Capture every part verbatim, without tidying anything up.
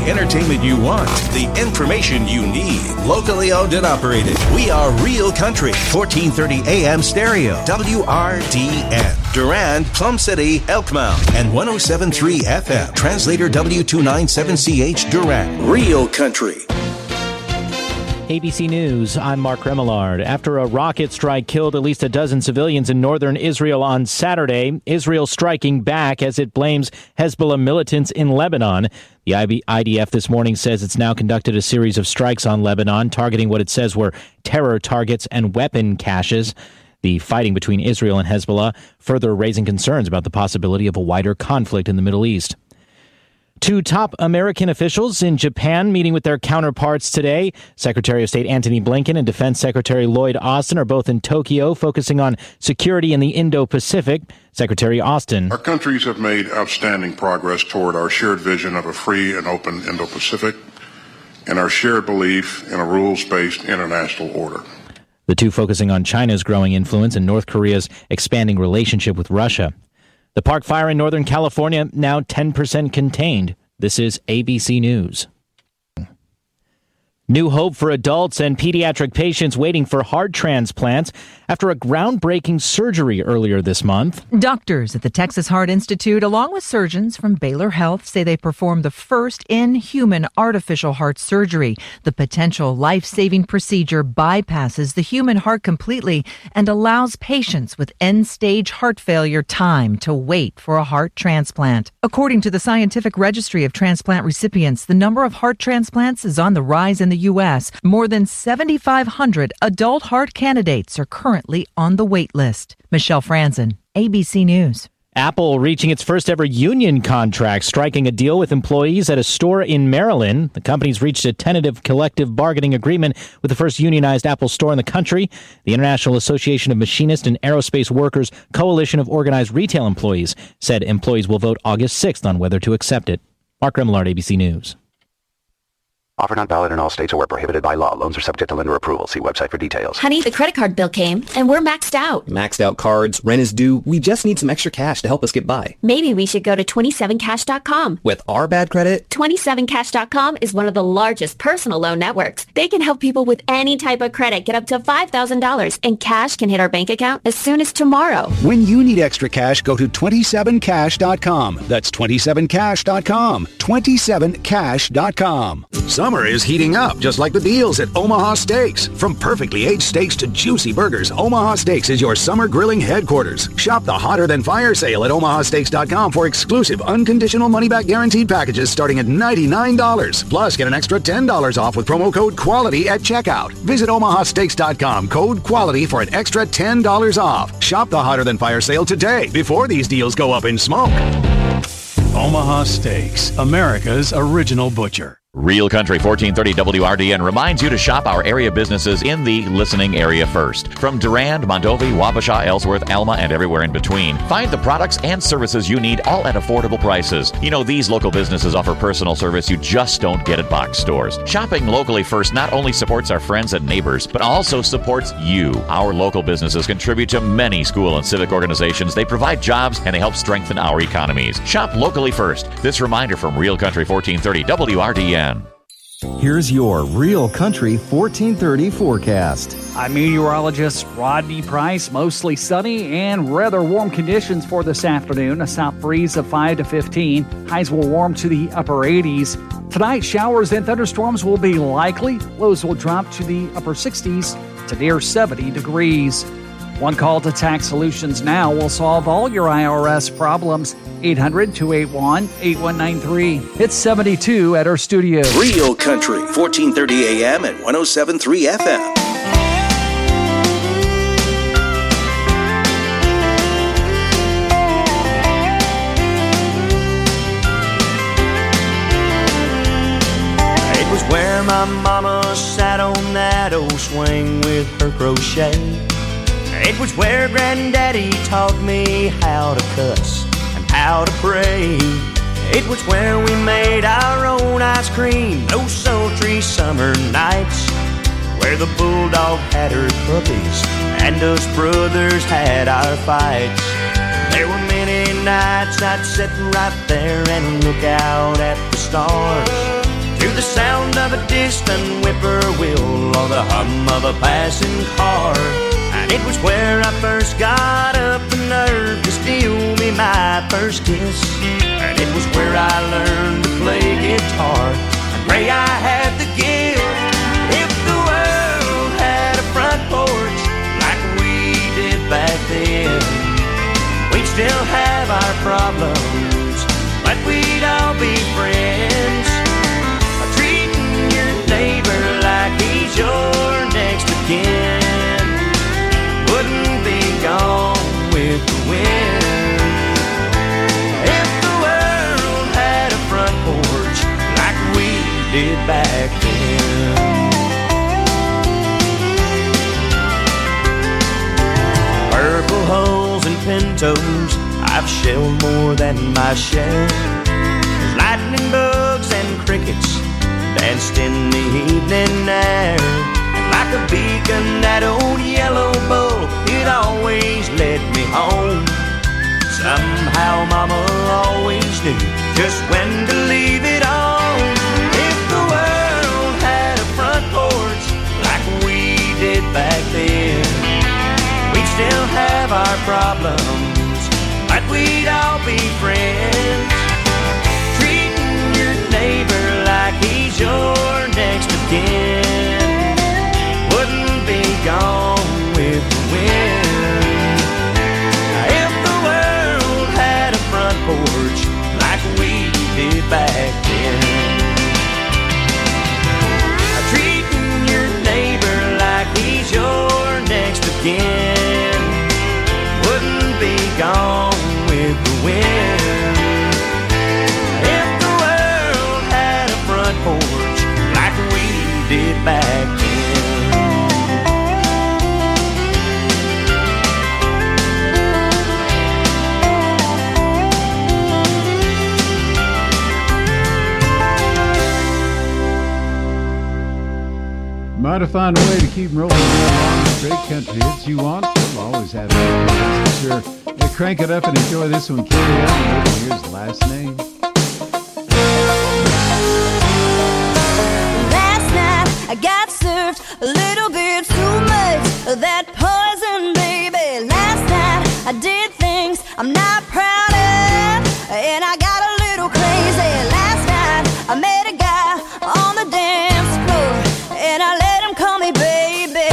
entertainment you want, the information you need. Locally owned and operated. We are Real Country, fourteen thirty A M stereo, W R D N. Durand, Plum City, Elkmount, and one oh seven point three F M. Translator W two ninety-seven C H Durand. Real Country. A B C News, I'm Mark Remillard. After a rocket strike killed at least a dozen civilians in northern Israel on Saturday, Israel striking back as it blames Hezbollah militants in Lebanon. The I D F this morning says it's now conducted a series of strikes on Lebanon, targeting what it says were terror targets and weapon caches. The fighting between Israel and Hezbollah further raising concerns about the possibility of a wider conflict in the Middle East. Two top American officials in Japan meeting with their counterparts today. Secretary of State Antony Blinken and Defense Secretary Lloyd Austin are both in Tokyo, focusing on security in the Indo-Pacific. Secretary Austin. Our countries have made outstanding progress toward our shared vision of a free and open Indo-Pacific and our shared belief in a rules-based international order. The two focusing on China's growing influence and North Korea's expanding relationship with Russia. The Park Fire in Northern California now ten percent contained. This is A B C News. New hope for adults and pediatric patients waiting for heart transplants after a groundbreaking surgery earlier this month. Doctors at the Texas Heart Institute, along with surgeons from Baylor Health, say they performed the first in-human artificial heart surgery. The potential life-saving procedure bypasses the human heart completely and allows patients with end-stage heart failure time to wait for a heart transplant. According to the Scientific Registry of Transplant Recipients, the number of heart transplants is on the rise in the U S. More than seventy-five hundred adult heart candidates are currently on the wait list. Michelle Franzen, A B C News. Apple reaching its first ever union contract, striking a deal with employees at a store in Maryland. The company's reached a tentative collective bargaining agreement with the first unionized Apple store in the country. The International Association of Machinists and Aerospace Workers Coalition of Organized Retail Employees said employees will vote August sixth on whether to accept it. Mark Remillard, A B C News. Offer not valid in all states or where prohibited by law. Loans are subject to lender approval. See website for details. Honey, the credit card bill came, and we're maxed out. Maxed out cards, rent is due. We just need some extra cash to help us get by. Maybe we should go to twenty-seven cash dot com. With our bad credit? twenty-seven cash dot com is one of the largest personal loan networks. They can help people with any type of credit get up to five thousand dollars, and cash can hit our bank account as soon as tomorrow. When you need extra cash, go to twenty-seven cash dot com. That's twenty-seven cash dot com. twenty-seven cash dot com. Summer is heating up, just like the deals at Omaha Steaks. From perfectly aged steaks to juicy burgers, Omaha Steaks is your summer grilling headquarters. Shop the Hotter Than Fire sale at omaha steaks dot com for exclusive unconditional money-back guaranteed packages starting at ninety-nine dollars. Plus, get an extra ten dollars off with promo code QUALITY at checkout. Visit omaha steaks dot com, code QUALITY for an extra ten dollars off. Shop the Hotter Than Fire sale today before these deals go up in smoke. Omaha Steaks, America's original butcher. Real Country fourteen thirty W R D N reminds you to shop our area businesses in the listening area first. From Durand, Mondovi, Wabasha, Ellsworth, Alma, and everywhere in between. Find the products and services you need all at affordable prices. You know, these local businesses offer personal service you just don't get at box stores. Shopping locally first not only supports our friends and neighbors, but also supports you. Our local businesses contribute to many school and civic organizations. They provide jobs and they help strengthen our economies. Shop locally first. This reminder from Real Country fourteen thirty W R D N. Here's your Real Country fourteen thirty forecast. I'm meteorologist Rodney Price. Mostly sunny and rather warm conditions for this afternoon. A south breeze of five to fifteen. Highs will warm to the upper eighties. Tonight, showers and thunderstorms will be likely. Lows will drop to the upper sixties to near seventy degrees. One call to Tax Solutions Now will solve all your I R S problems. eight hundred, two eight one, eight one nine three. It's seventy-two at our studio. Real Country, fourteen thirty A M and one oh seven point three F M. It was where my mama sat on that old swing with her crochet. It was where Granddaddy taught me how to cuss and how to pray. It was where we made our own ice cream those sultry summer nights, where the bulldog had her puppies and us brothers had our fights. There were many nights I'd sit right there and look out at the stars, to the sound of a distant whippoorwill or the hum of a passing car. And it was where I first got up the nerve to steal me my first kiss. And it was where I learned to play guitar. I pray I had the gift. If the world had a front porch like we did back then, we'd still have our problems, but we'd all be friends. Treating your neighbor like he's your next of kin wouldn't be gone with the wind. If the world had a front porch like we did back then. Purple hulls and pintos, I've shelled more than my share. There's lightning bugs and crickets danced in the evening air. And like a beacon, that old yellow bull, it always led me home. Somehow mama always knew just when to leave it on. If the world had a front porch like we did back then, we'd still have our problems, but we'd all be friends. Treating your neighbor like he's your next of kin wouldn't be gone with the wind. If the world had a front porch like we did back then, treating your neighbor like he's your next of kin wouldn't be gone with the wind. If the world had a front porch like we did back then. Might find a way to keep rolling along the great country hits you want. We'll always have it, that's for sure. Hey, crank it up and enjoy this one, Carrie Underwood. Here's the last name. Last night I got served a little bit too much of that poison, baby. Last night I did things I'm not proud of, and I got a little crazy. Last night I met a guy on the dance floor, and I let him call me baby.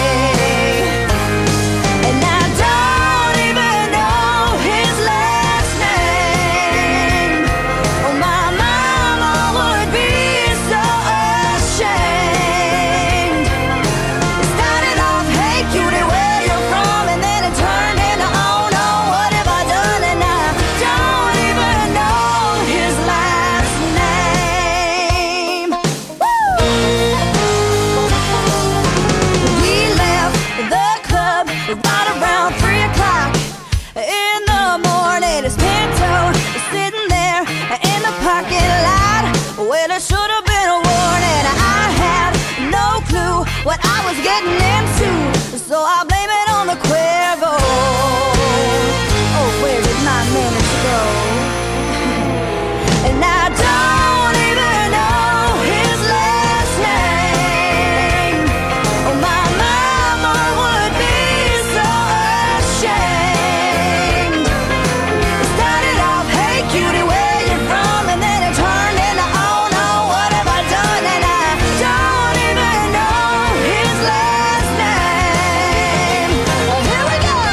And I don't even know his last name. Oh, my mama would be so ashamed. It started off, hey cutie, where you from? And then it turned into, oh no, what have I done? And I don't even know his last name. Woo! We left the club right around three o'clock in the morning. His Pinto is sitting there in the parking lot. Well, it should have been a warning. I had no clue what I was getting into, so I blame it on the Cuervo. Oh, where did my minutes go? And I don't even know his last name. Oh, my mama would be so ashamed. It started off, hey cutie, where you from? And then it turned into, oh no, what have I done? And I don't even know his last name. Oh, here we go.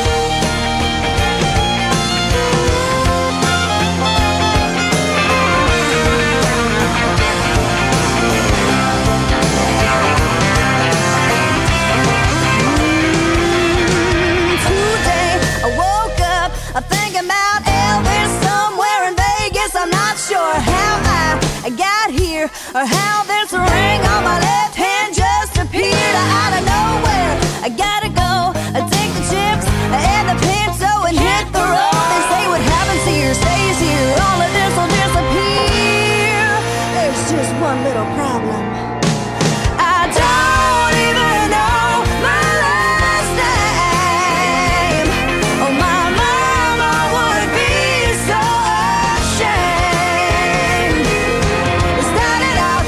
Today I woke up thinking about Elvis somewhere in Vegas. I'm not sure how I got here or how this ring on my left hand just appeared out of nowhere. I gotta go take the chips and the Pinto and hit the road. They say what happens here stays here. All of this will disappear. There's just one little problem. I don't even know my last name. Oh, my mama would be so ashamed. It started out,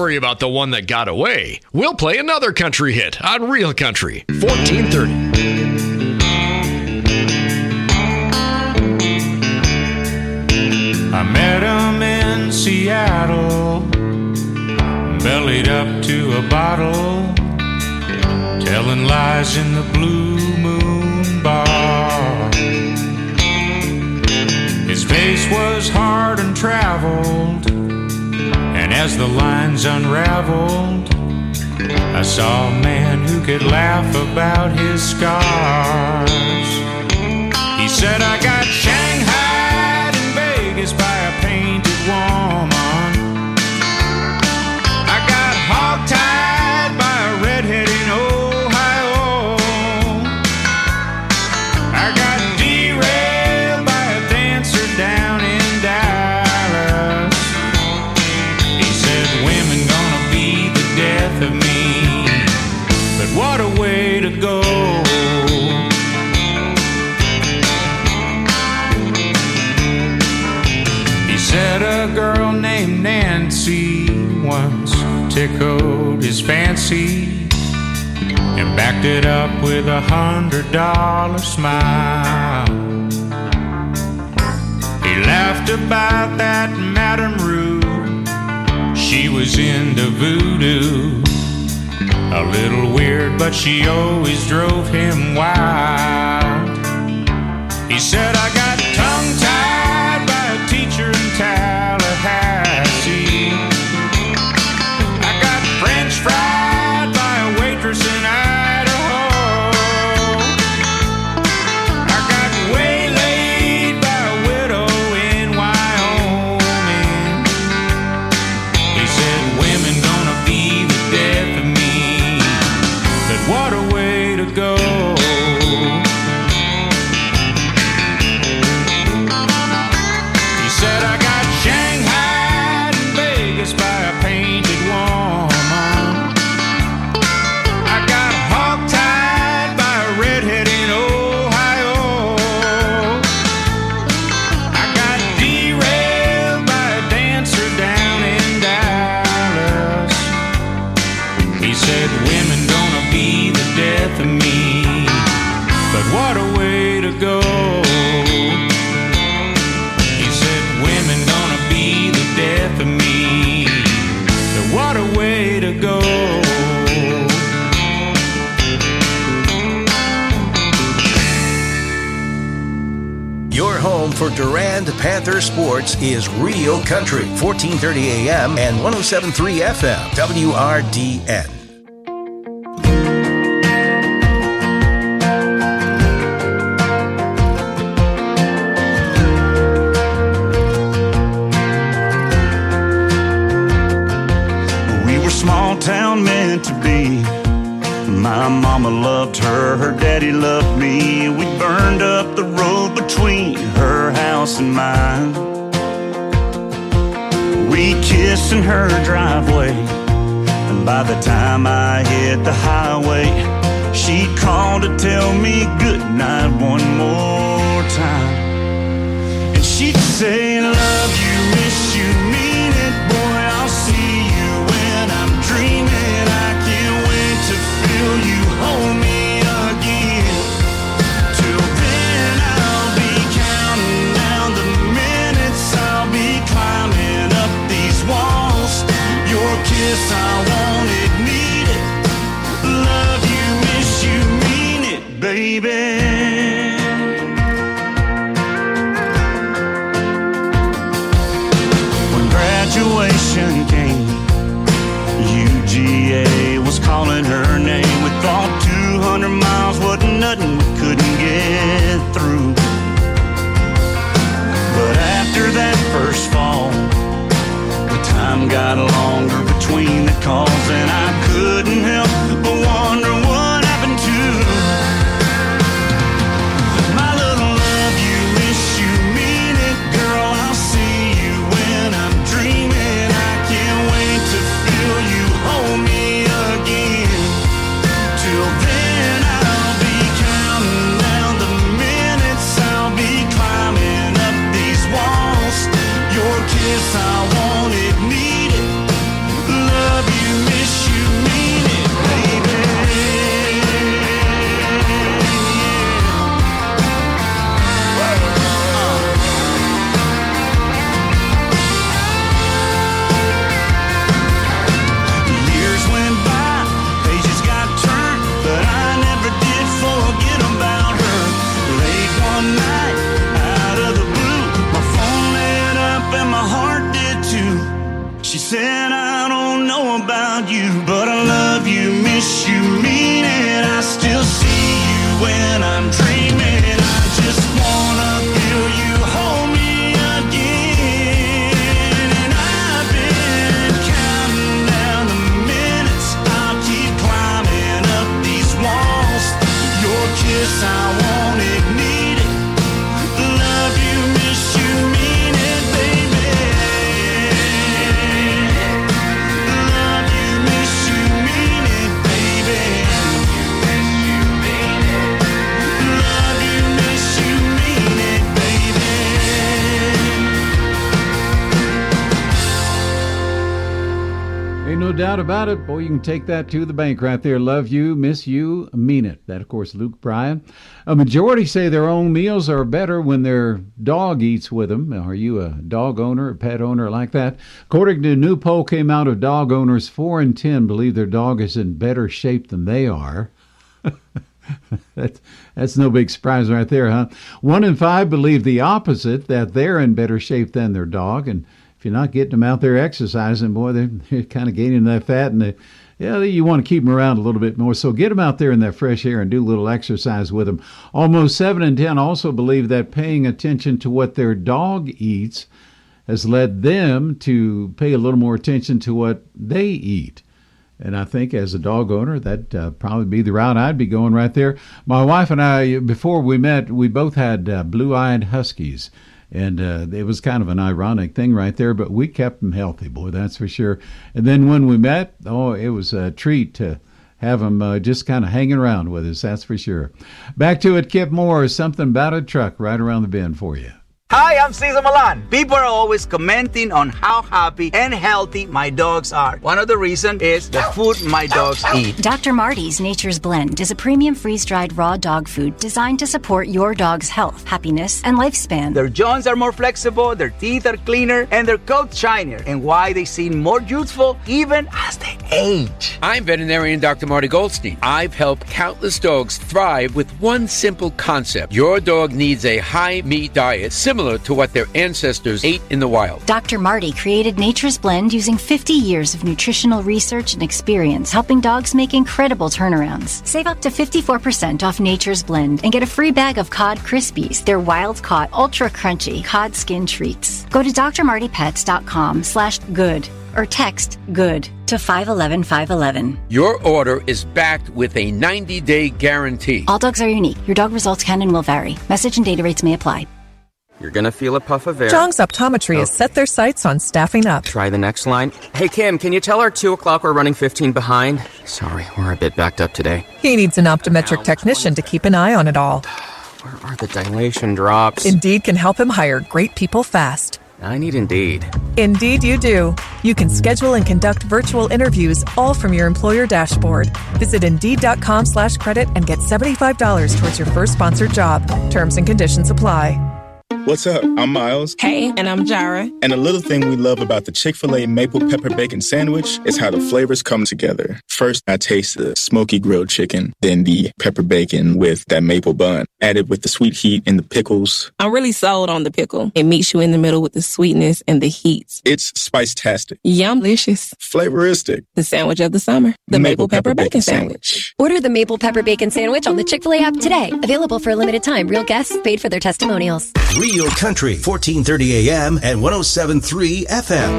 worry about the one that got away. We'll play another country hit on Real Country, fourteen thirty. I met him in Seattle, bellied up to a bottle, telling lies in the Blue Moon Bar. His face was hard and traveled, and as the lines unraveled, I saw a man who could laugh about his scars. He said, I got shanghaied in Vegas by a painted woman. I got hog-tied by a redhead in Ohio. I got derailed by a dancer down in Dallas. He said, women gonna be the death of me, but what a way to go. He said a girl named Nancy once tickled his fancy and backed it up with a hundred dollar smile. He laughed about that Madame Rue, she was into voodoo. A little weird, but she always drove him wild. He said, I got tongue-tied by a teacher in Tallahassee. I got French fried by a waitress in Idaho. I got waylaid by a widow in Wyoming. He said, women gonna be the death of me, but what a way to go. He said, I got shanghaied in Vegas by a painted woman. I got hog-tied by a redhead in Ohio. I got derailed by a dancer down in Dallas. He said, women gonna be the death of me, but what a way to go. He said, women gonna be the death of me, but what a way to go. Your home for Durand Panther sports is Real Country, fourteen thirty A M and one oh seven point three F M, W R D N. We were small town meant to be. My mama loved her, her daddy loved me. We burned up the road between her house and mine. We kissed in her driveway, and by the time I hit the highway, she'd call to tell me goodnight one more time. And she'd say, love you, miss you, mean it, boy, I'll see you when I'm dreaming. I can't wait to feel you hold me again. Till then I'll be counting down the minutes, I'll be climbing up these walls. Your kiss, I want it, need it. Love you, miss you, mean it, baby. Graduation came, U G A was calling her name. We thought two hundred miles wasn't nothing we couldn't get through. But after that first fall, the time got longer between the calls, and I couldn't help but wonder what happened to my little love you, miss you, mean it, girl, I'll see you when I'm dreaming. I can't wait to feel you hold me again. Till then I'll be counting down the minutes, I'll be climbing up these walls. Your kiss, I want it, need it. Love doubt about it. Boy, you can take that to the bank right there. Love you, miss you, mean it. That, of course, Luke Bryan. A majority say their own meals are better when their dog eats with them. Are you a dog owner, a pet owner like that? According to a new poll came out of dog owners, four in ten believe their dog is in better shape than they are. That's, that's no big surprise right there, huh? One in five believe the opposite, that they're in better shape than their dog. And if you're not getting them out there exercising, boy, they're, they're kind of gaining that fat. And they, yeah, you want to keep them around a little bit more. So get them out there in that fresh air and do a little exercise with them. Almost seven in ten also believe that paying attention to what their dog eats has led them to pay a little more attention to what they eat. And I think as a dog owner, that'd uh, probably be the route I'd be going right there. My wife and I, before we met, we both had uh, blue-eyed huskies. And uh, it was kind of an ironic thing right there, but we kept them healthy, boy, that's for sure. And then when we met, oh, it was a treat to have them uh, just kind of hanging around with us, that's for sure. Back to it, Kip Moore, something about a truck right around the bend for you. Hi, I'm Cesar Milan. People are always commenting on how happy and healthy my dogs are. One of the reasons is the food my dogs eat. Doctor Marty's Nature's Blend is a premium freeze-dried raw dog food designed to support your dog's health, happiness, and lifespan. Their joints are more flexible, their teeth are cleaner, and their coats shinier. And why they seem more youthful even as they age. I'm veterinarian Doctor Marty Goldstein. I've helped countless dogs thrive with one simple concept. Your dog needs a high-meat diet similar to what their ancestors ate in the wild. Doctor Marty created Nature's Blend using fifty years of nutritional research and experience, helping dogs make incredible turnarounds. Save up to fifty-four percent off Nature's Blend and get a free bag of Cod Krispies, their wild-caught, ultra-crunchy cod skin treats. Go to drmartypets.com slash good or text GOOD to five one one five one one. Your order is backed with a ninety-day guarantee. All dogs are unique. Your dog results can and will vary. Message and data rates may apply. You're going to feel a puff of air. Zhang's Optometry oh. has set their sights on staffing up. Try the next line. Hey, Kim, can you tell our two o'clock we're running fifteen behind? Sorry, we're a bit backed up today. He needs an optometric technician to keep an eye on it all. Where are the dilation drops? Indeed can help him hire great people fast. I need Indeed. Indeed you do. You can schedule and conduct virtual interviews all from your employer dashboard. Visit Indeed.com slash credit and get seventy-five dollars towards your first sponsored job. Terms and conditions apply. What's up? I'm Miles. Hey, and I'm Jara. And a little thing we love about the Chick-fil-A Maple Pepper Bacon Sandwich is how the flavors come together. First, I taste the smoky grilled chicken, then the pepper bacon with that maple bun, added with the sweet heat and the pickles. I'm really sold on the pickle. It meets you in the middle with the sweetness and the heat. It's spice-tastic. Yum-licious. Flavoristic. The sandwich of the summer. The Maple, Maple Pepper, Pepper Bacon, Bacon Sandwich. Sandwich. Order the Maple Pepper Bacon Sandwich on the Chick-fil-A app today. Available for a limited time. Real guests paid for their testimonials. Real Country, fourteen thirty A M and one oh seven point three F M.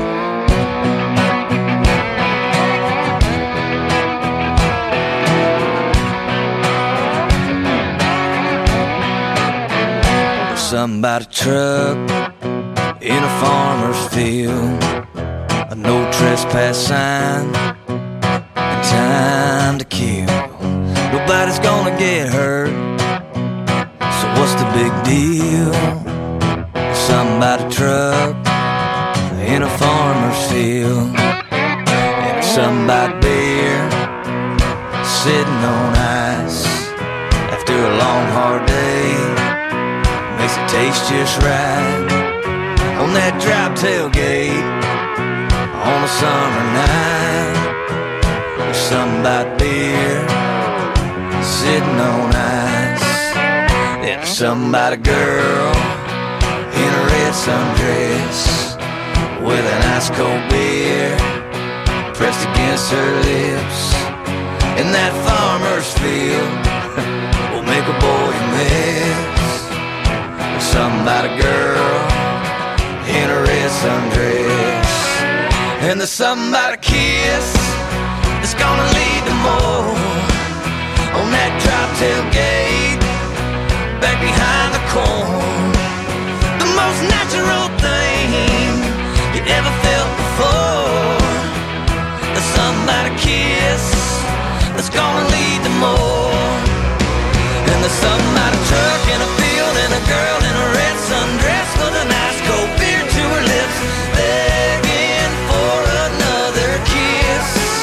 Something about a truck in a farmer's field, a no trespass sign, and time to kill. Nobody's gonna get hurt, so what's the big deal? Something about a truck in a farmer's field, and something about beer sitting on ice after a long hard day. Makes it taste just right on that drop tailgate on a summer night. There's something about beer sitting on ice. There's something about a girl in a red sundress with an ice cold beer pressed against her lips. And that farmer's field will make a boy miss. Something about a girl in a red sundress, and there's something about a kiss that's gonna lead to more on that drop tailgate back behind the corn. The most natural thing you ever felt before. There's something about a kiss that's gonna lead to more, and there's something about a truck in a field and a girl in a red sundress with a nice cold beer to her lips, begging for another kiss.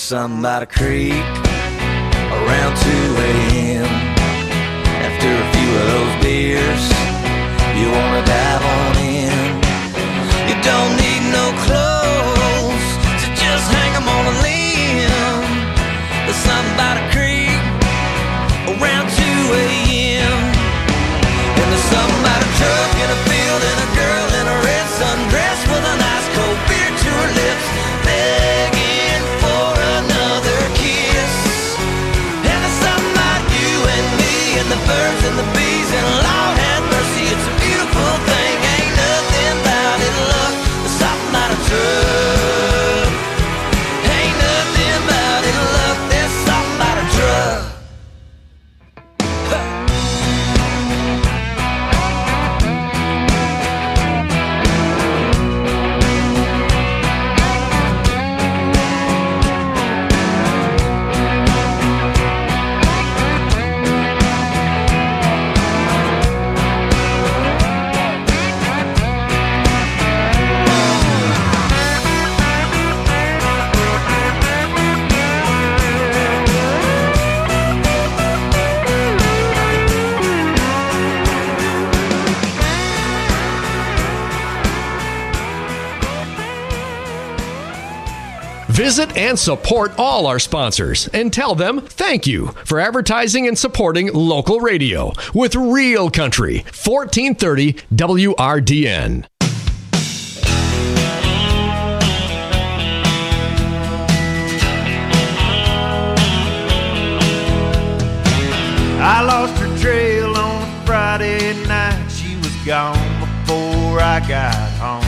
sun by the creek around two a.m. After a few of those beers, you wanna dive on in. You don't need no clothes to just hang them on a limb. The sun by the creek around two a.m. And there's something about a truck in a field and a girl in a red sundress with a nice cold beer to her lips, begging for another kiss. And there's something about you and me and the birds and the bees, and Lord have mercy, it's a beautiful thing. Ain't nothing about it, look, there's something about a truck. Ain't nothing about it, look, there's something about a truck. Visit and support all our sponsors and tell them thank you for advertising and supporting local radio with Real Country, fourteen thirty W R D N. I lost her trail on a Friday night. She was gone before I got home.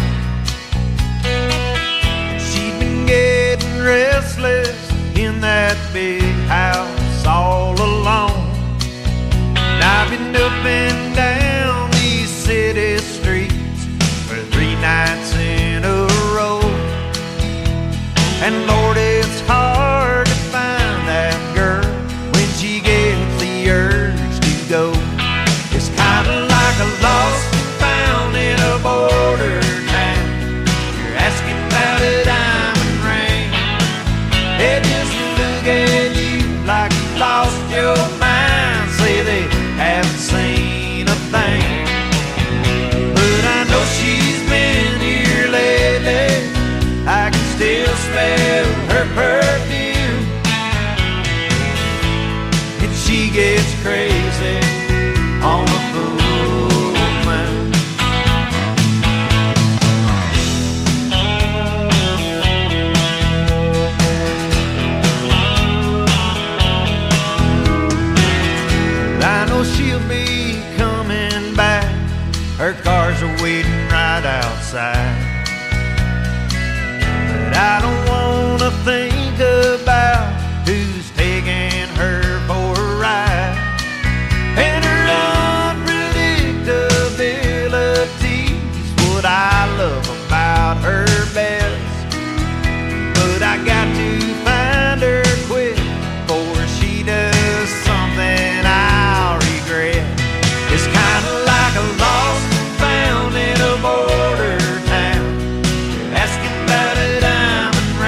She'd been getting restless in that big house all alone. And I've been up and down these city streets for three nights in a row. And Lord, it's hard to find that girl when she gets the urge to go. It's kind of like a lost and found in a border town. You're asking about a diamond ring. They just look at you like you lost your mind. Say they haven't seen a thing. But I know she's been here lately. I can still smell her perfume. And she gets crazy on a full moon. I know she'll be coming back. Her cars are waiting right outside. But I don't wanna think about who's taking her for a ride. And her unpredictability's what I love about her best. But I got to find her quick before she does something I'll regret. It's kinda like a lost and found in a border town. You're asking about a diamond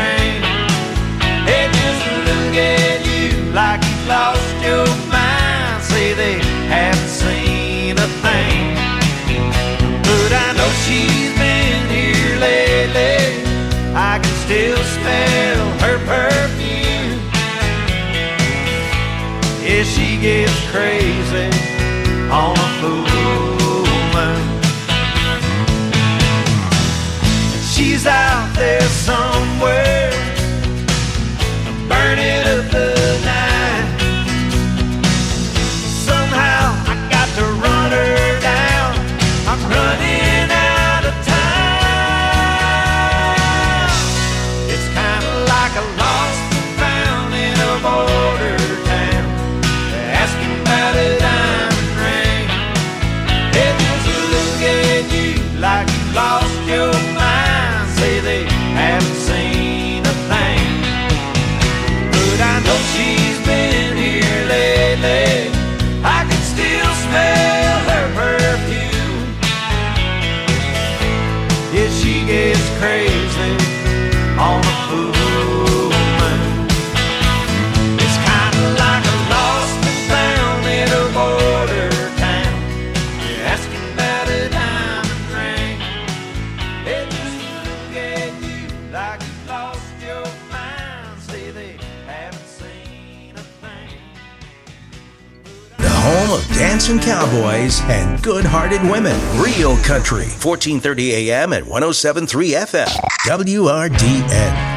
dancing cowboys, and good-hearted women. Real Country, fourteen thirty A M and one oh seven point three F M. W R D N.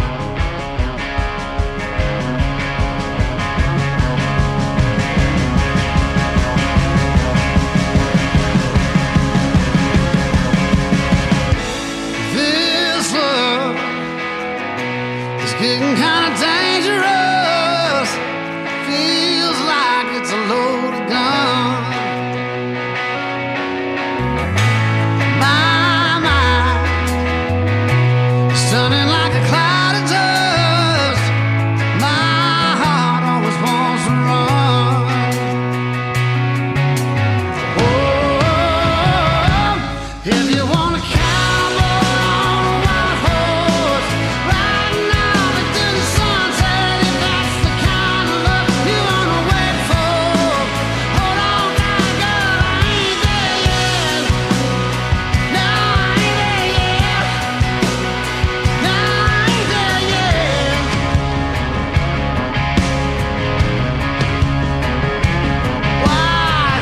Getting kind of dangerous. Feels like it's a loaded gun. My mind stunning like a cloud of dust. My heart always wants to run. Oh, if you want a cowboy on a white horse, riding out into the sunset, if that's the kind of love you wanna wait for, hold on tight, girl, I ain't there yet. No, I ain't there yet. No, I ain't there yet. White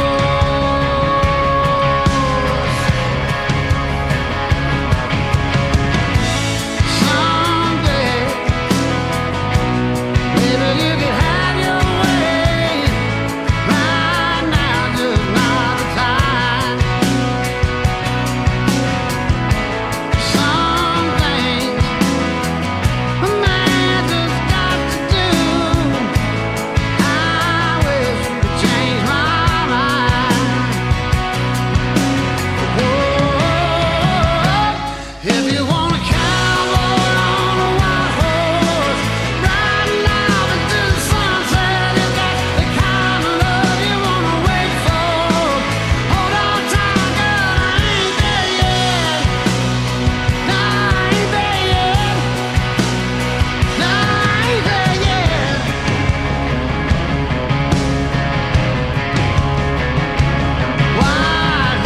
someday, maybe you could have your way. Right now, just not the time. Some things a man just got to do. I wish you could change my mind. Whoa, if you want a cowboy on a white horse, riding out into the sunset, if that's the kind of love you wanna wait for, hold on tight, girl, I ain't there yet. No, I ain't there yet. No, I ain't there yet. White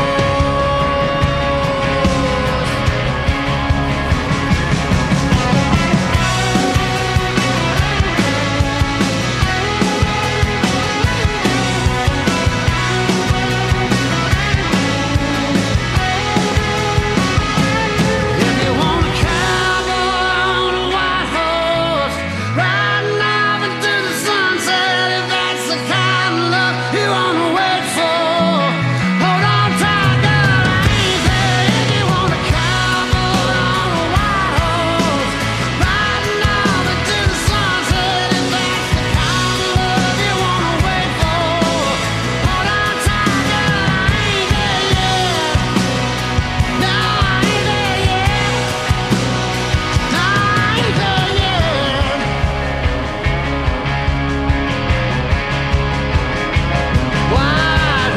If you want a cowboy on a white horse, riding out into the sunset, if that's the kind of love you wanna wait for, hold on tight, girl, I ain't there. If you want a cowboy on a white horse, riding out into the sunset, if that's the kind of love you wanna wait for, hold on tight, girl, I ain't there yet. No, I ain't there yet. No, I ain't there yet. White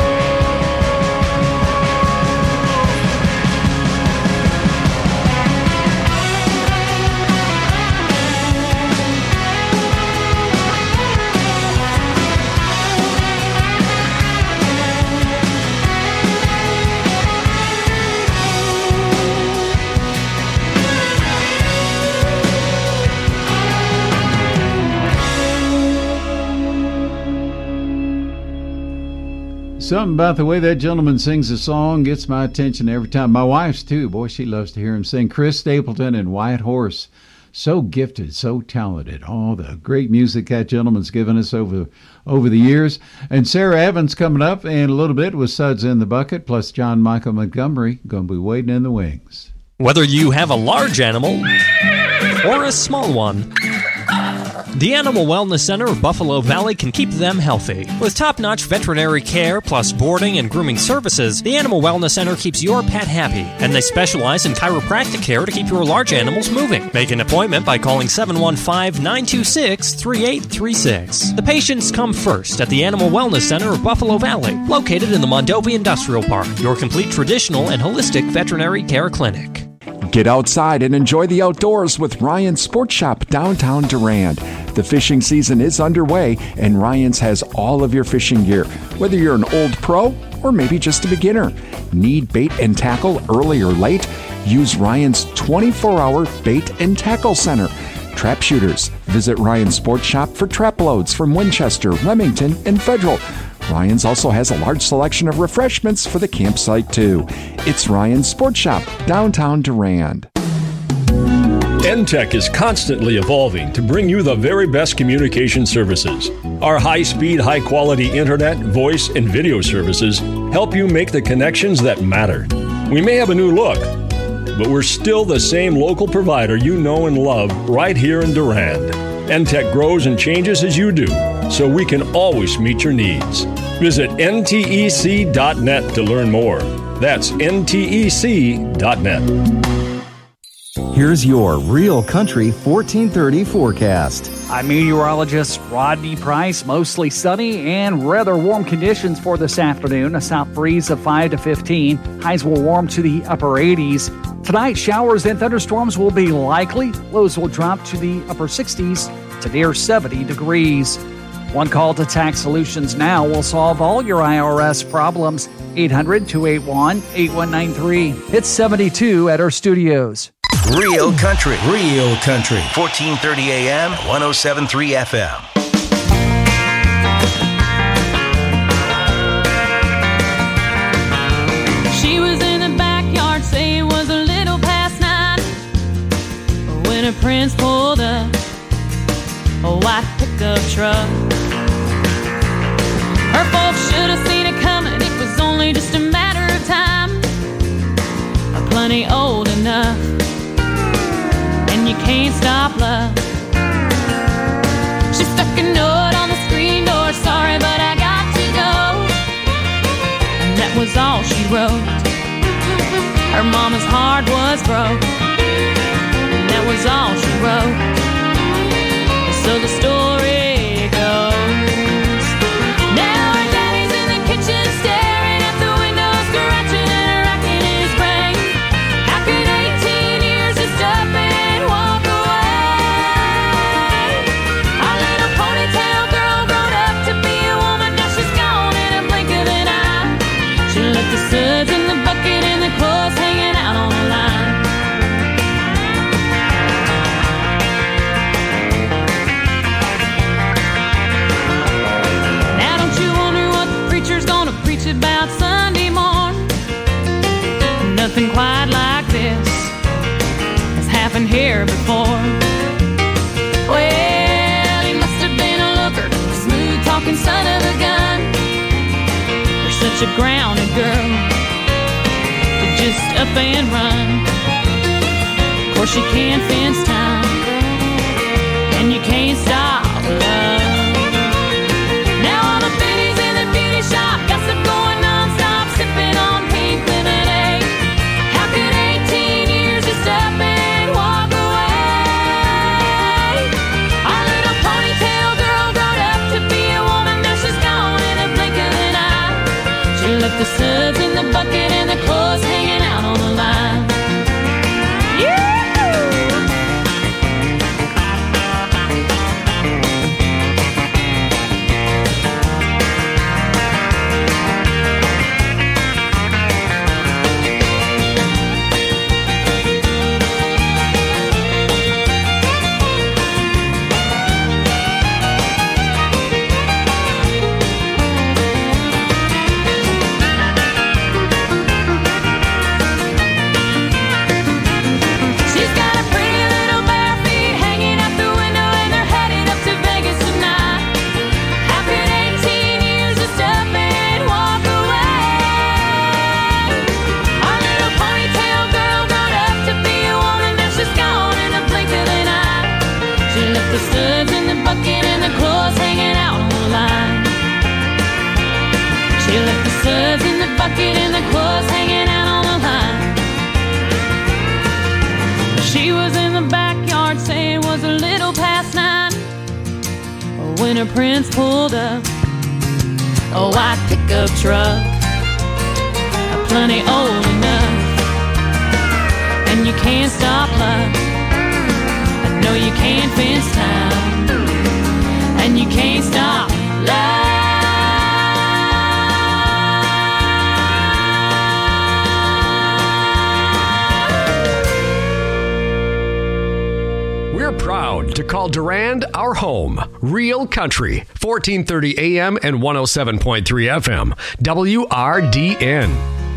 Something about the way that gentleman sings a song gets my attention every time. My wife's too. Boy, she loves to hear him sing. Chris Stapleton and White Horse. So gifted, so talented. All the great music that gentleman's given us over over the years. And Sarah Evans coming up in a little bit with Suds in the Bucket, plus John Michael Montgomery going to be waiting in the wings. Whether you have a large animal or a small one, the Animal Wellness Center of Buffalo Valley can keep them healthy. With top-notch veterinary care plus boarding and grooming services, the Animal Wellness Center keeps your pet happy, and they specialize in chiropractic care to keep your large animals moving. Make an appointment by calling seven one five, nine two six, three eight three six. The patients come first at the Animal Wellness Center of Buffalo Valley, located in the Mondovi Industrial Park, your complete traditional and holistic veterinary care clinic. Get outside and enjoy the outdoors with Ryan's Sports Shop downtown Durand. The fishing season is underway, and Ryan's has all of your fishing gear. Whether you're an old pro or maybe just a beginner, need bait and tackle early or late? Use Ryan's twenty-four hour Bait and Tackle Center. Trap shooters. Visit Ryan's Sports Shop for trap loads from Winchester, Remington, and Federal. Ryan's also has a large selection of refreshments for the campsite, too. It's Ryan's Sports Shop, downtown Durand. N Tech is constantly evolving to bring you the very best communication services. Our high-speed, high-quality internet, voice, and video services help you make the connections that matter. We may have a new look, but we're still the same local provider you know and love right here in Durand. N Tech grows and changes as you do, so we can always meet your needs. Visit N T E C dot net to learn more. That's N T E C dot net. Here's your Real Country fourteen thirty forecast. I'm meteorologist Rodney Price. Mostly sunny and rather warm conditions for this afternoon. A south breeze of five to fifteen. Highs will warm to the upper eighties. Tonight, showers and thunderstorms will be likely. Lows will drop to the upper sixties to near seventy degrees. One call to Tax Solutions Now will solve all your I R S problems. eight hundred, two eight one, eight one nine three. It's seventy-two at our studios. Real Country, Real Country, fourteen thirty A M, one oh seven point three F M. She was in the backyard, say it was a little past nine, when her prince pulled up a white pickup truck. Her folks should have seen it coming, it was only just a matter of time. Plenty old enough, and you can't stop love. She stuck a note on the screen door, sorry but I got to go. And that was all she wrote. Her mama's heart was broke, and that was all she wrote. So the story goes, now her daddy's in the kitchen staring at the window, scratching and racking his brain. How could eighteen years just up and walk away? Our little ponytail girl grown up to be a woman, now she's gone in a blink of an eye. She left the suds in the bucket and the clothes hanging out on the line. Now don't you wonder what the preacher's gonna preach about Sunday morn? Nothing quite like this has happened here before. Well, he must have been a looker, a smooth talking son of a gun. You're such a grounded girl to just up and run. Of course you can't fence time, and you can't stop love. Now all the biddies in the beauty shop, gossip going non-stop, sipping on pink lemonade. How could eighteen years just up and walk away? Our little ponytail girl grown up to be a woman, now she's gone in a blink of an eye. She left the suds in the bucket and the clothes hanging out on the line. She's got a pretty little bare feet hanging out the window, and they're headed up to Vegas tonight. How could eighteen years just up and walk away? Our little ponytail girl grown up to be a woman, now she's gone in a blink of an eye. She left the studs in the bucket and the clothes hanging out on the line. She left the suds in the bucket and the clothes hanging out on the line. She was in the backyard, saying it was a little past nine, when her prince pulled up a white pickup truck, plenty old enough, and you can't stop love. I know you can't fence time, and you can't stop love. We're proud to call Durand our home. Real Country, fourteen thirty A M and one oh seven point three F M. W R D N.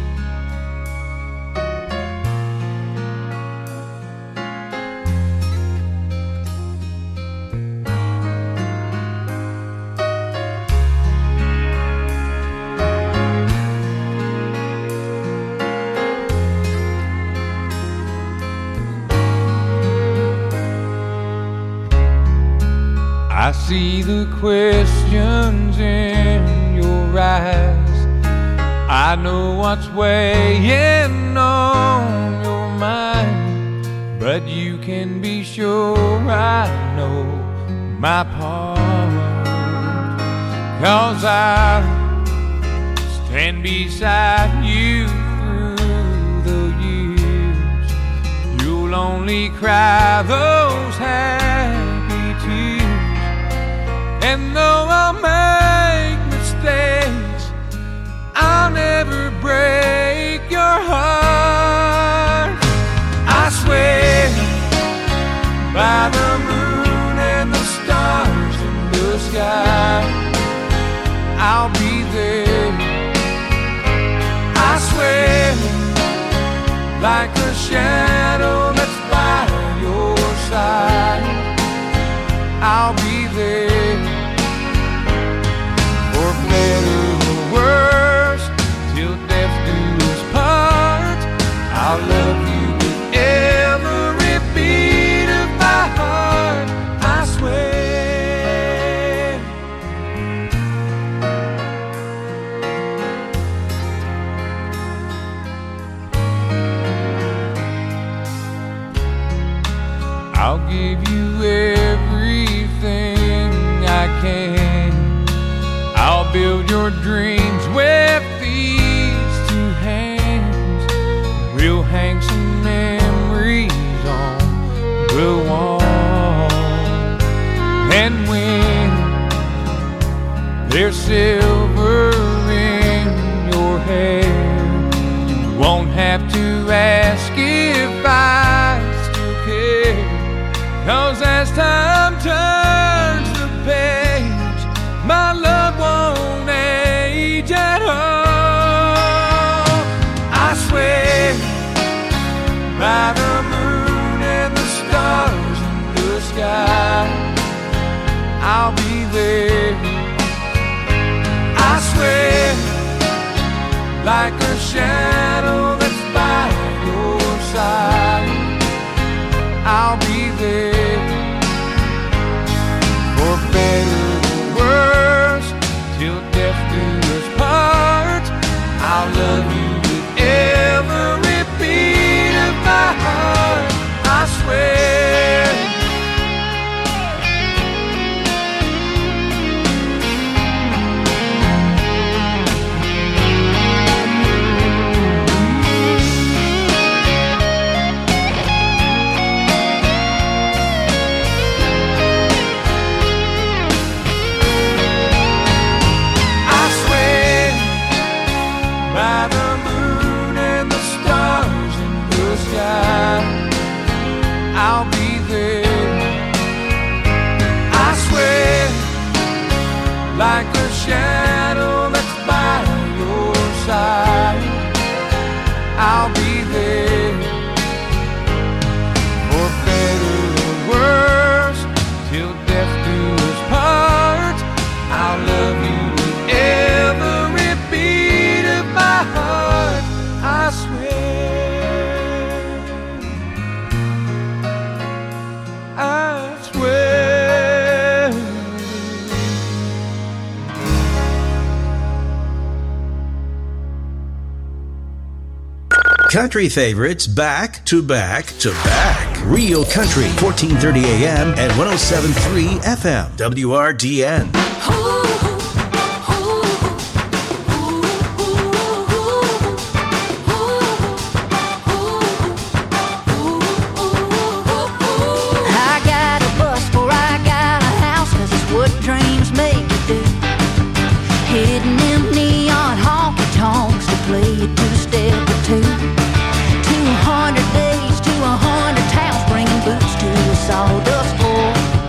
I see the questions in your eyes. I know what's weighing on your mind, but you can be sure I know my part. 'Cause I stand beside you through the years. You'll only cry those happy tears. And though I'll make mistakes, I'll never break your heart. I swear by the moon and the stars in the sky, I'll be there. I swear like a shadow that's by your side, I'll be there. For better or worse, till death do us part, I'll love you with every beat of my heart, I swear. I'll give you everything I can. I'll build your dreams with these two hands. We'll hang some memories on the wall. And when there's silver in your hair, you won't have to ask if I still care. 'Cause as time turns the page, my love won't age at all. I swear by the moon and the stars in the sky, I'll be there. I swear like a shadow that's by your side, I'll be there. For better or worse, till death do us part, I'll love you with every beat of my heart, I swear. I'll be there. I swear like a shadow that's by your side, I'll be there. For better or worse, till death do us part, I'll love you with every beat of my heart, I swear. I swear. Country favorites back to back to back. Real Country, fourteen thirty A M and one oh seven point three F M. W R D N. Sawdust floor.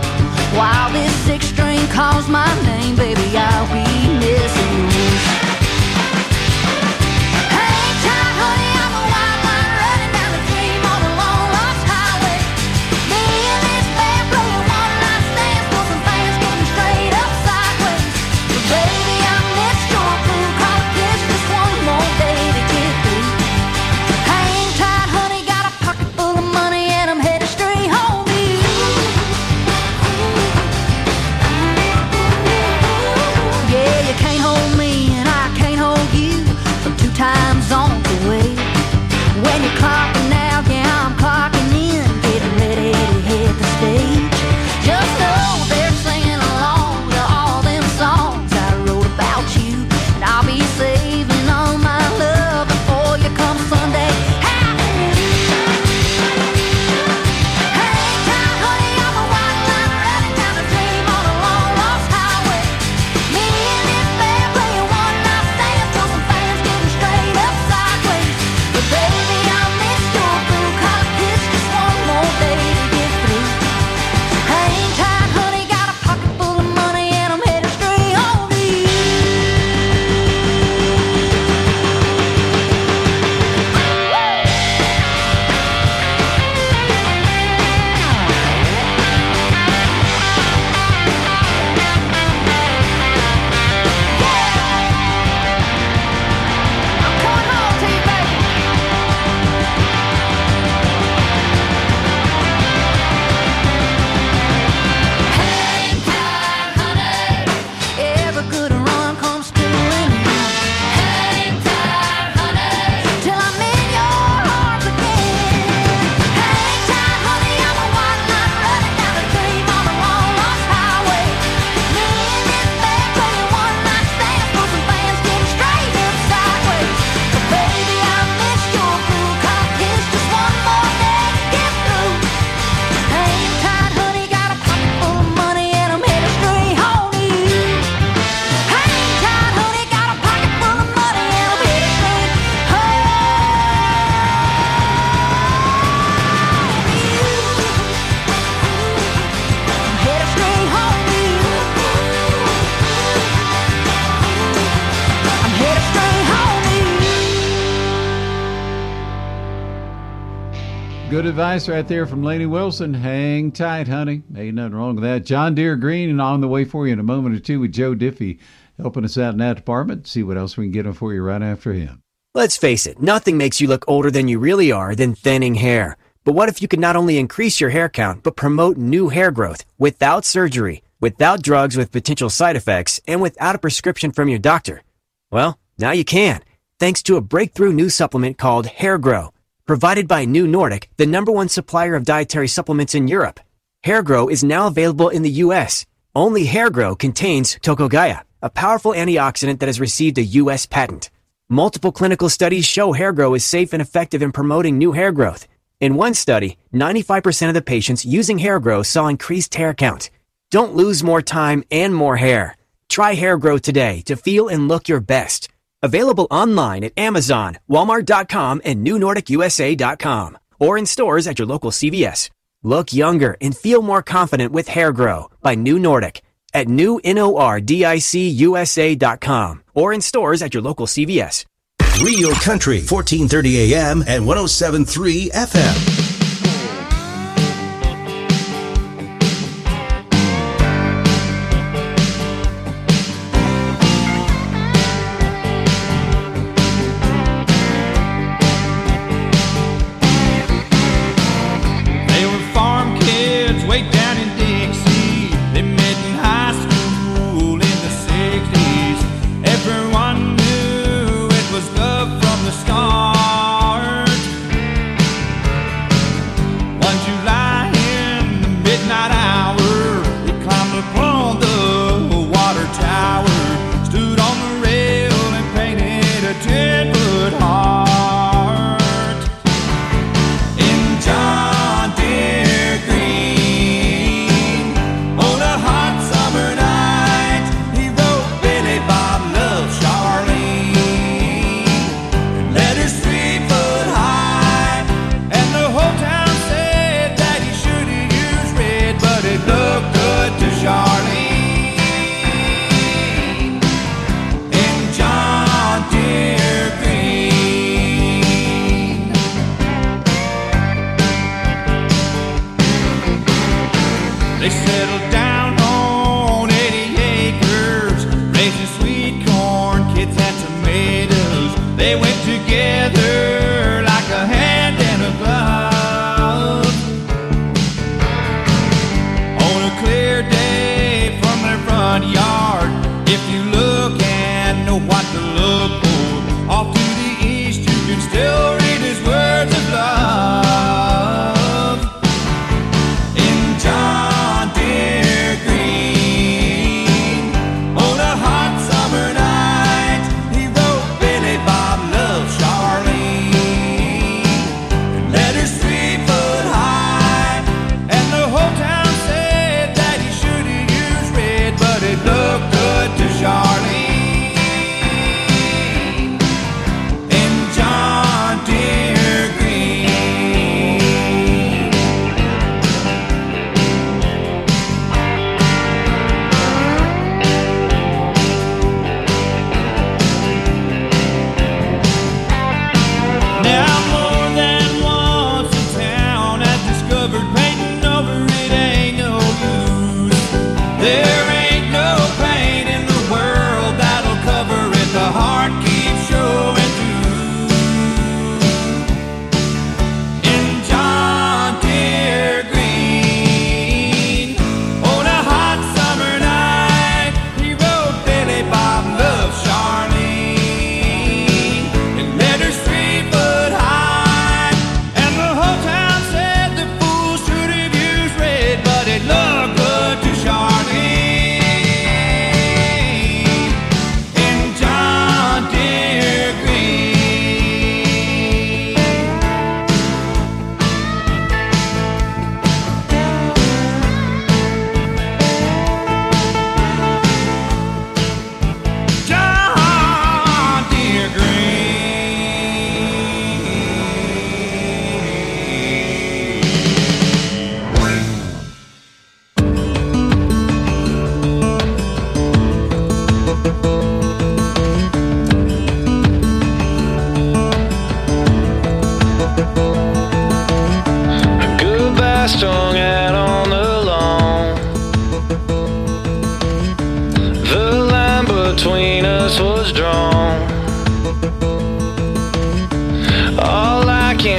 Good advice right there from Lainey Wilson. Hang tight, honey. Ain't nothing wrong with that. John Deere Green on the way for you in a moment or two with Joe Diffie helping us out in that department. See what else we can get him for you right after him. Let's face it, nothing makes you look older than you really are than thinning hair. But what if you could not only increase your hair count, but promote new hair growth without surgery, without drugs with potential side effects, and without a prescription from your doctor? Well, now you can, thanks to a breakthrough new supplement called Hair Grow, provided by New Nordic, the number one supplier of dietary supplements in Europe. Hair Grow is now available in the U S. Only Hair Grow contains Tocogaya, a powerful antioxidant that has received a U S patent. Multiple clinical studies show Hair Grow is safe and effective in promoting new hair growth. In one study, ninety-five percent of the patients using Hair Grow saw increased hair count. Don't lose more time and more hair. Try Hair Grow today to feel and look your best. Available online at Amazon, Walmart dot com, and New Nordic U S A dot com, or in stores at your local C V S. Look younger and feel more confident with Hair Grow by New Nordic at New Nordic U S A dot com, or in stores at your local C V S. Real Country, fourteen thirty A M and one oh seven point three F M.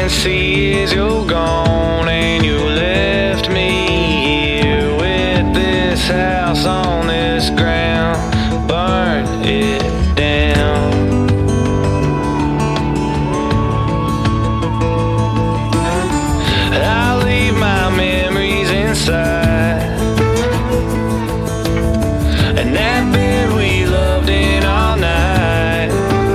can see is you're gone, and you left me here with this house on this ground. Burn it down. I'll leave my memories inside, and that bed we loved in all night.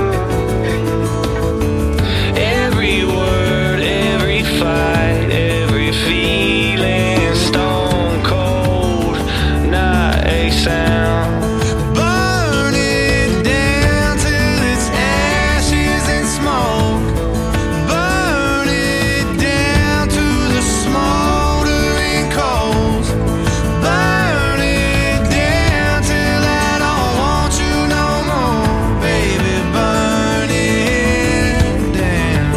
Every word, every fight, every feeling, stone cold, not a sound. Burn it down till it's ashes and smoke. Burn it down to the smoldering coals. Burn it down till I don't want you no more, baby. Burn it down.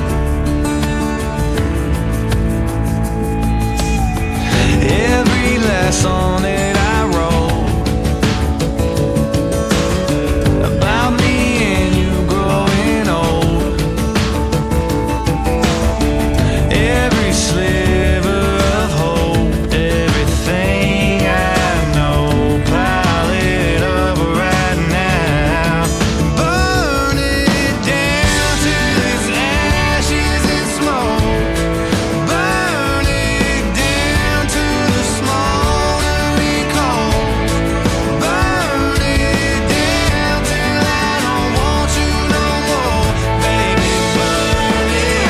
Every last song that I wrote about me and you growing old, every sliver of hope, everything I know, pile it up right now. Burn it down till it's ashes and smoke. Burn it down to the smoldering coals. Burn it down till I don't want you no more, baby. Burn it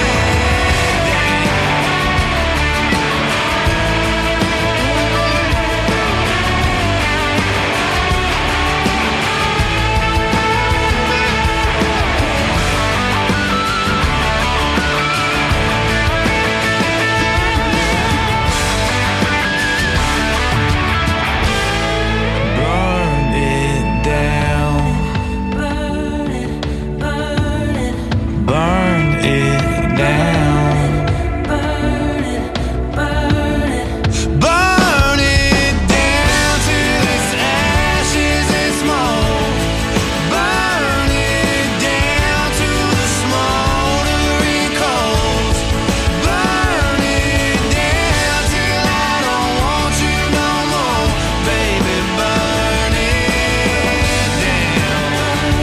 Burn it down. Burn it, burn it. Burn it down. Burn it, burn it. Burn it down till it's ashes and smoke. Burn it down to the smoldering coals. Burn it down till I don't want you no more, baby. Burn it down.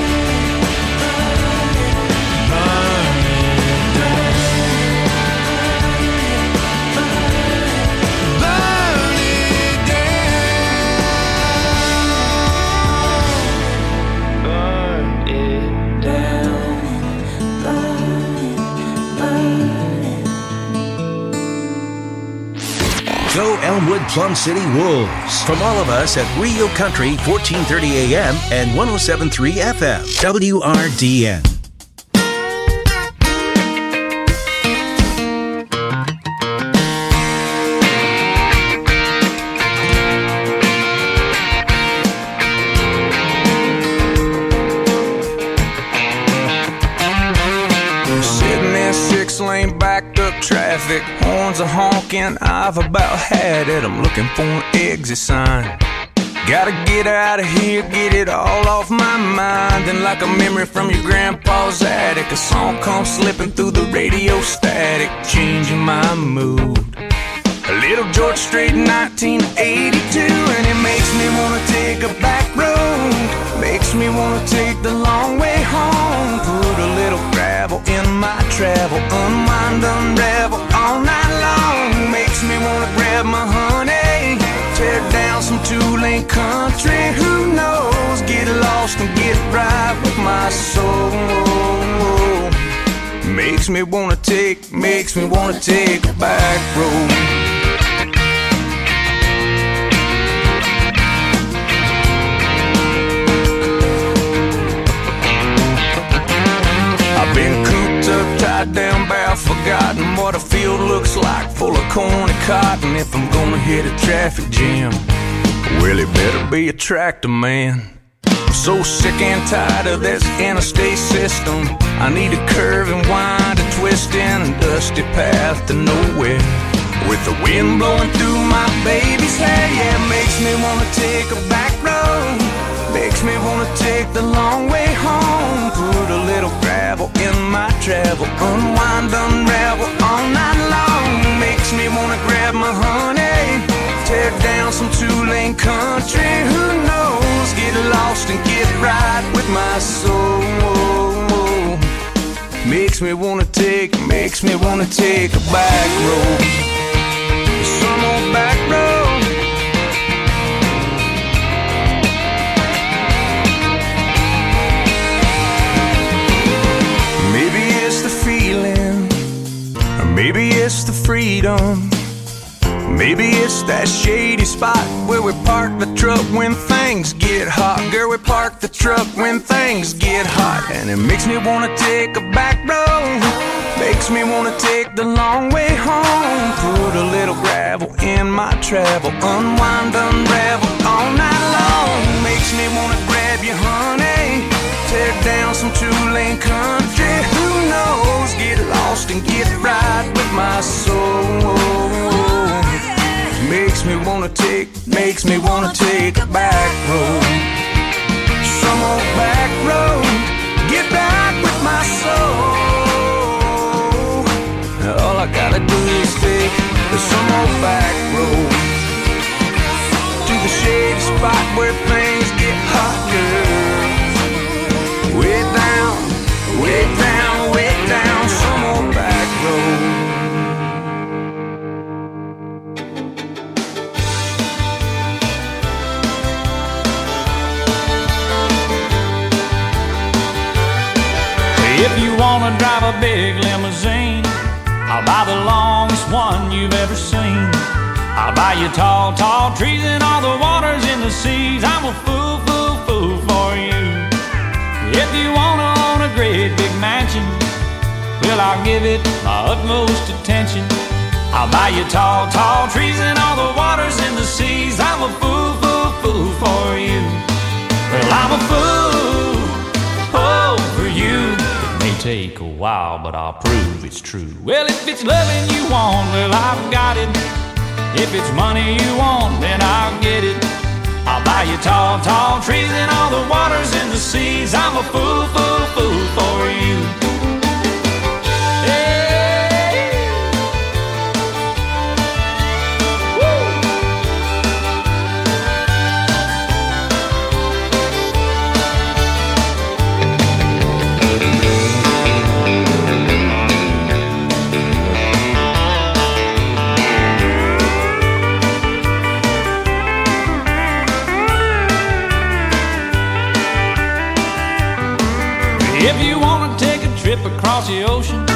Burn it down. Burn it down. Burn it down. Go Elmwood Plum City Wolves. From all of us at Real Country, fourteen thirty A M and one oh seven point three F M, W R D N. Sitting in six lane backed up traffic, horns are honking, I've about had it. I'm looking for an exit sign. Gotta get out of here, get it all off my mind. And like a memory from your grandpa's attic, a song comes slipping through the radio static, changing my mood. A little George Strait nineteen eighty-two, and it makes me wanna take a back road. Makes me wanna take the long way home. Put a little gravel in my travel, unwind, unravel all night long. Makes me wanna grab my honey, tear down some two-lane country. Who knows? Get lost and get right with my soul. Makes me wanna take, makes me wanna take a back road. I've been cooped up, tied down, bow, forgotten what a field looks like, full of corn and cotton. If I'm gonna hit a traffic jam, well, it better be a tractor man. I'm so sick and tired of this interstate system. I need a curve and wind, a twist in a dusty path to nowhere, with the wind blowing through my baby's hair. Yeah, it makes me wanna take a back road, makes me wanna take the long way home. Put a little gravel in my travel, unwind, unravel all night long. Makes me wanna grab my honey, tear down some two-lane country. Who knows? Get lost and get right with my soul. Makes me wanna take, makes me wanna take a back road, some old back road. Maybe it's the feeling, or maybe it's the freedom. Maybe it's that shady spot where we park the truck when things get hot. Girl, we park the truck when things get hot. And it makes me wanna take a back road, makes me wanna take the long way home. Put a little gravel in my travel, unwind, unravel all night long. Makes me wanna grab you, honey, tear down some two-lane country. Who knows? Get lost and get right with my soul. Makes me wanna take, makes me wanna take a back road, some old back road, get back with my soul. All I gotta do is take some old back road to the shady spot where things get hot, girl. Way down, way down, way down, some old back road. If you wanna drive a big limousine, I'll buy the longest one you've ever seen. I'll buy you tall, tall trees and all the waters in the seas. I'm a fool, fool, fool for you. If you wanna own a great big mansion, well, I'll give it my utmost attention. I'll buy you tall, tall trees and all the waters in the seas. I'm a fool, fool, fool for you. Well, I'm a fool, oh, for you. May take a while, but I'll prove it's true. Well, if it's loving you want, well, I've got it. If it's money you want, then I'll get it. I'll buy you tall, tall trees and all the waters in the seas. I'm a fool, fool, fool for you. If you wanna take a trip across the ocean,